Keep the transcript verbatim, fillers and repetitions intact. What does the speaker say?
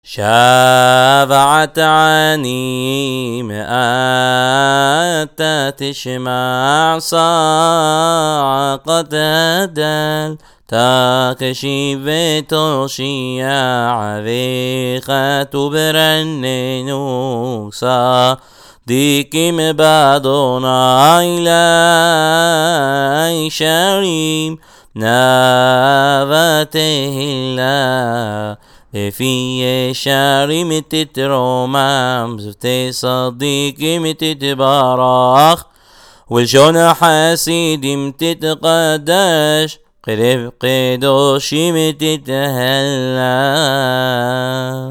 شافعت عني مآتا تشمع صاعقة هدل تاكشي بتوشيا عذيخة برننو صديقي مبادونا إلهي شريم نابته الله في شاري متترومام زفتي صديقي متتبارخ والجون حاسيدي متتقدش قرب قدوشي متتهلا.